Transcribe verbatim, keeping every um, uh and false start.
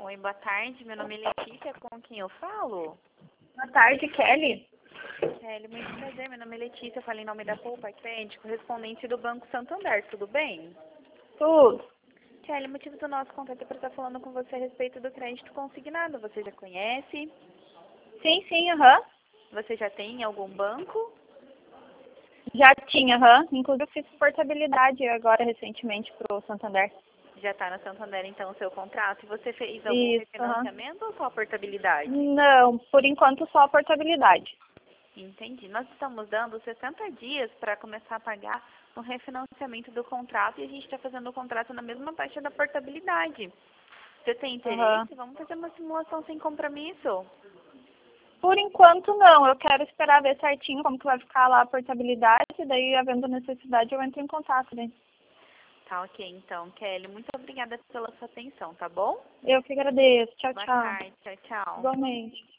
Oi, boa tarde. Meu nome é Letícia, com quem eu falo? Boa tarde, Kelly. Kelly, muito prazer. Meu nome é Letícia, eu falo em nome da Poupa Crédito, correspondente do Banco Santander, tudo bem? Tudo. Kelly, o motivo do nosso contato é para estar falando com você a respeito do crédito consignado. Você já conhece? Sim, sim, aham. Você já tem em algum banco? Já tinha, aham. Inclusive eu fiz portabilidade agora recentemente pro Santander. Já está na Santander, então, o seu contrato. E você fez algum Isso, aham. refinanciamento ou só portabilidade? Não, por enquanto só portabilidade. Entendi. Nós estamos dando sessenta dias para começar a pagar no refinanciamento do contrato e a gente está fazendo o contrato na mesma taxa da portabilidade. Você tem Aham. interesse? Vamos fazer uma simulação sem compromisso. Por enquanto não, eu quero esperar ver certinho como que vai ficar lá a portabilidade, daí havendo necessidade eu entro em contato, né? Tá ok, então, Kelly. Muito obrigada pela sua atenção, tá bom? Eu que agradeço. Tchau, Boa tchau. tarde. Tchau, tchau. Igualmente.